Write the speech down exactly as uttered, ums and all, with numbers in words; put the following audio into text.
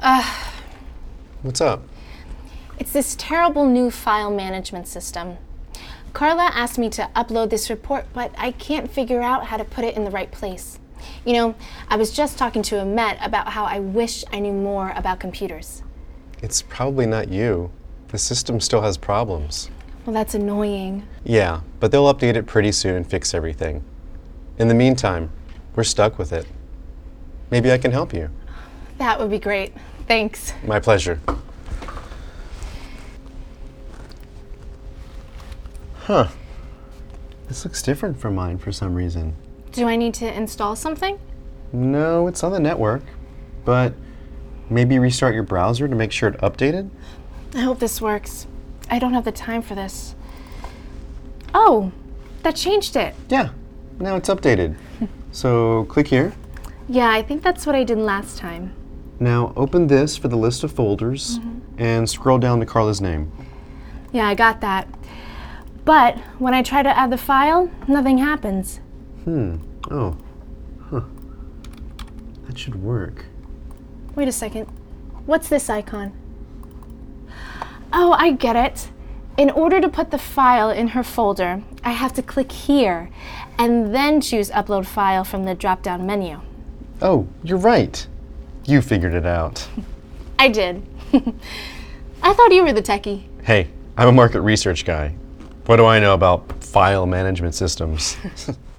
What's up? It's this terrible new file management system. Carla asked me to upload this report, but I can't figure out how to put it in the right place. You know, I was just talking to Amet about how I wish I knew more about computers. It's probably not you. The system still has problems. Well, that's annoying. Yeah, but they'll update it pretty soon and fix everything. In the meantime, we're stuck with it. Maybe I can help you. That would be great. Thanks. My pleasure. Huh. This looks different from mine for some reason. Do I need to install something? No, it's on the network. But maybe restart your browser to make sure it updated? I hope this works. I don't have the time for this. Oh, that changed it. Yeah, now it's updated. So click here. Yeah, I think that's what I did last time. Now open this for the list of folders mm-hmm. and scroll down to Carla's name. Yeah, I got that. But when I try to add the file, nothing happens. Hmm. Oh. Huh. That should work. Wait a second. What's this icon? Oh, I get it. In order to put the file in her folder, I have to click here and then choose Upload File from the drop-down menu. Oh, you're right. You figured it out. I did. I thought you were the techie. Hey, I'm a market research guy. What do I know about file management systems?